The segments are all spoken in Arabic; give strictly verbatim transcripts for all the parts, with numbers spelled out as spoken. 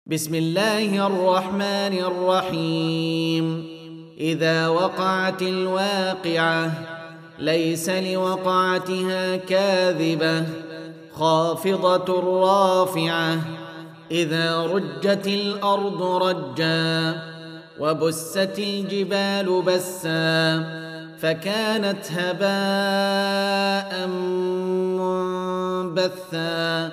بسم الله الرحمن الرحيم. إذا وقعت الواقعة ليس لوقعتها كاذبة خافضة رافعة. إذا رجت الأرض رجا وبست الجبال بسا فكانت هباء منبثا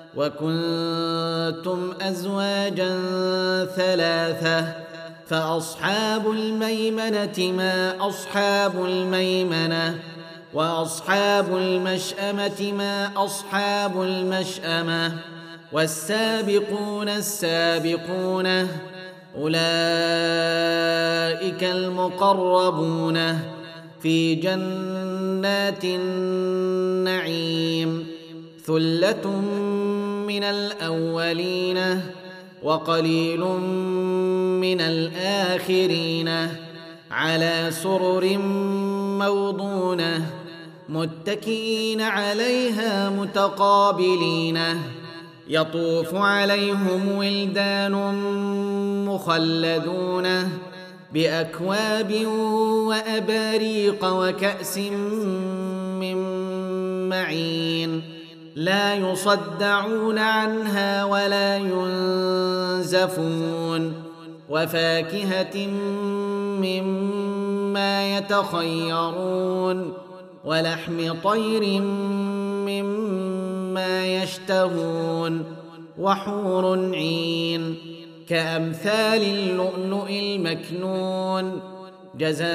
وكنتم أزواجا ثلاثة فأصحاب الميمنة ما أصحاب الميمنة وأصحاب المشأمة ما أصحاب المشأمة والسابقون السابقون أولئك المقربون في جنات النعيم. ثلة من الأولين وقليل من الآخرين على سرر موضونة متكئين عليها متقابلين. يطوف عليهم ولدان مخلدون بأكواب وأباريق وكأس من معين لا يصدعون عنها ولا ينزفون وفاكهة مما يتخيرون ولحم طير مما يشتهون وحور عين كأمثال اللؤلؤ المكنون جزاء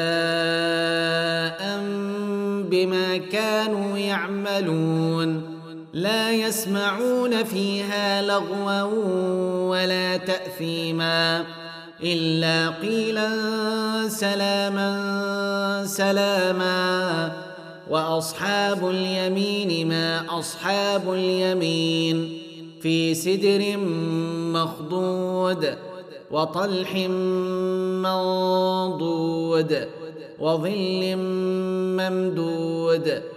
بما كانوا يعملون. لا يسمعون فيها لغوا ولا تأثيما إلا قيلا سلاما سلاما. وأصحاب اليمين ما أصحاب اليمين في سدر مخضود وطلح منضود وظل ممدود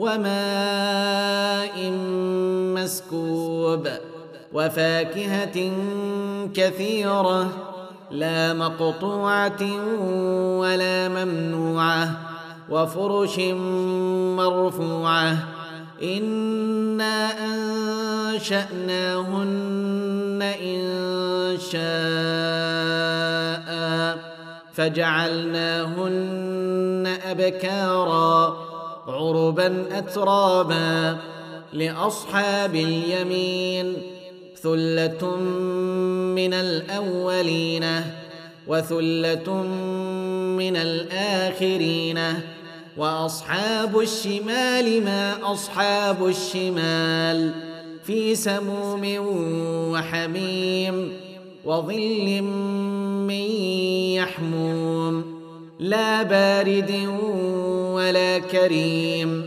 وماء مسكوب وفاكهة كثيرة لا مقطوعة ولا ممنوعة وفرش مرفوعة. إنا أنشأناهن إن شاء فجعلناهن أبكارا عربا أترابا. لأصحاب اليمين ثلة من الأولين وثلة من الآخرين. وأصحاب الشمال ما أصحاب الشمال في سموم وحميم وظل من يحموم لا بارد ولا كريم.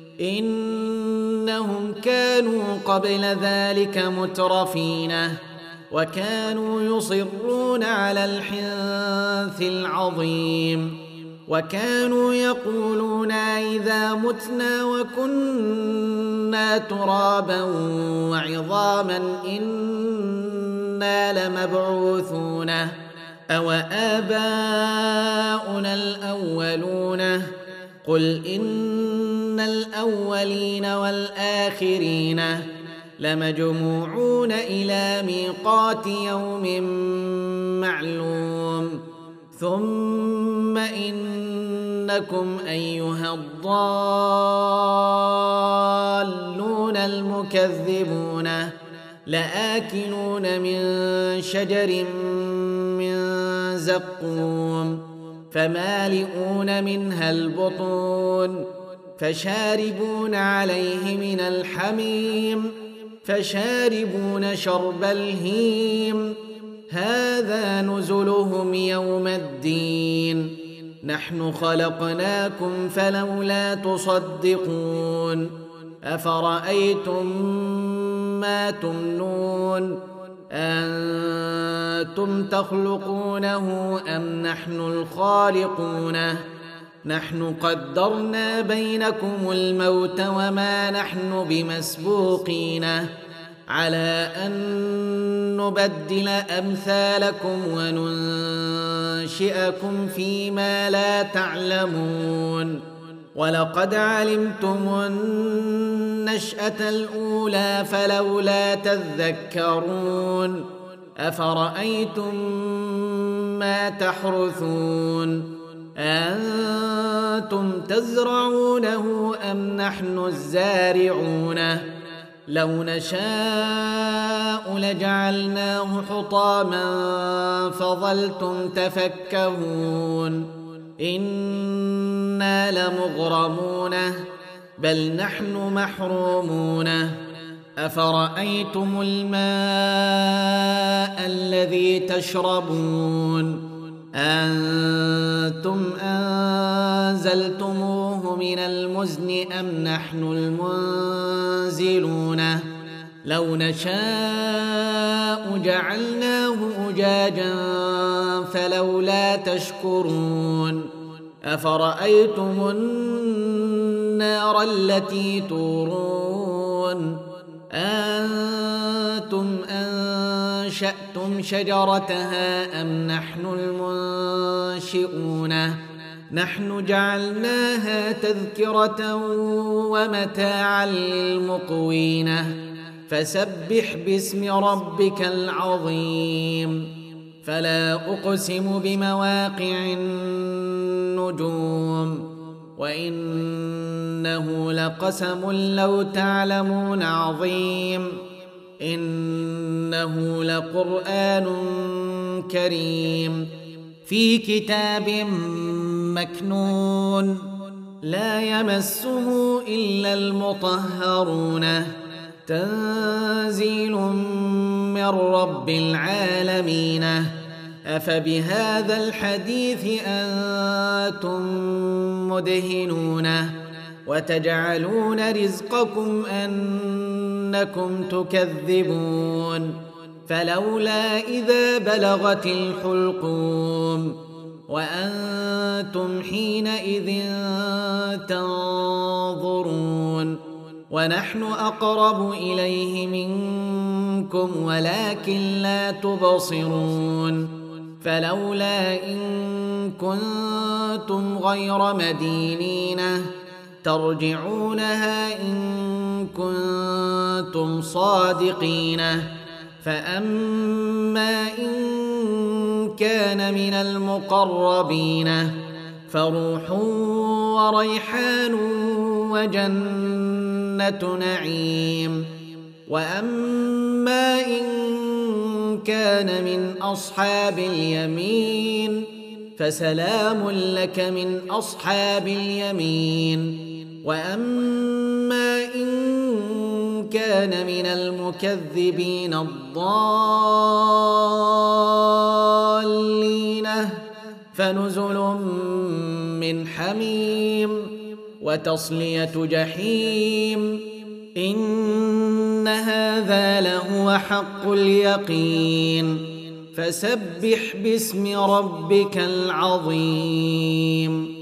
إنهم كانوا قبل ذلك مترفين وكانوا يصرون على الحنث العظيم وكانوا يقولون إذا متنا وكنا ترابا وعظاما إنا لمبعوثون أو آباؤنا الأولون. قل إن الأولين والآخرين لمجموعون إلى ميقات يوم معلوم. ثم إنكم أيها الضالون المكذبون لآكلون من شجر من زقوم فمالئون منها البطون فشاربون عليه من الحميم فشاربون شرب الهيم. هذا نزلهم يوم الدين. نحن خلقناكم فلولا تصدقون. أفرأيتم ما تمنون أنتم تخلقونه أم نحن الخالقون؟ نحن قدرنا بينكم الموت وما نحن بمسبوقين على أن نبدل أمثالكم وننشئكم فيما لا تعلمون ولقد علمتم النشأة الأولى فلولا تذكرون أفرأيتم ما تحرثون أنتم تزرعونه أم نحن الزارعون لو نشاء لجعلناه حطاما فظلتم تفكهون إنا لمغرمون بل نحن محرومون أفرأيتم الماء الذي تشربون أنتم أنزلتموه من المزن أم نحن المنزلون لو نشاء جعلناه أجاجا فلولا تشكرون أفرأيتم النار التي تورون أنتم أنشأتم شجرتها أم نحن المنشئون نحن جعلناها تذكرة ومتاعا للمقوين فسبح باسم ربك العظيم فلا أقسم بمواقع النجوم وإنه لقسم لو تعلمون عظيم إنه لقرآن كريم في كتاب مكنون لا يمسه إلا المطهرون تنزيل من رب العالمين أفبهذا الحديث أنتم مدهنون وتجعلون رزقكم أنكم تكذبون فلولا إذا بلغت الحلقوم وأنتم حينئذ تنظرون ونحن أقرب إليه منكم ولكن لا تبصرون فلولا إن كنتم غير مدينين ترجعونها إن كنتم صادقين فأما إن كان من المقربين فروح وريحان وجنة نعيم وأما إن كان من أصحاب اليمين فسلام لك من أصحاب اليمين وأما إن كان من المكذبين الضالين فنزل من حميم وتصلية جحيم إن هذا لهو حق اليقين فسبح باسم ربك العظيم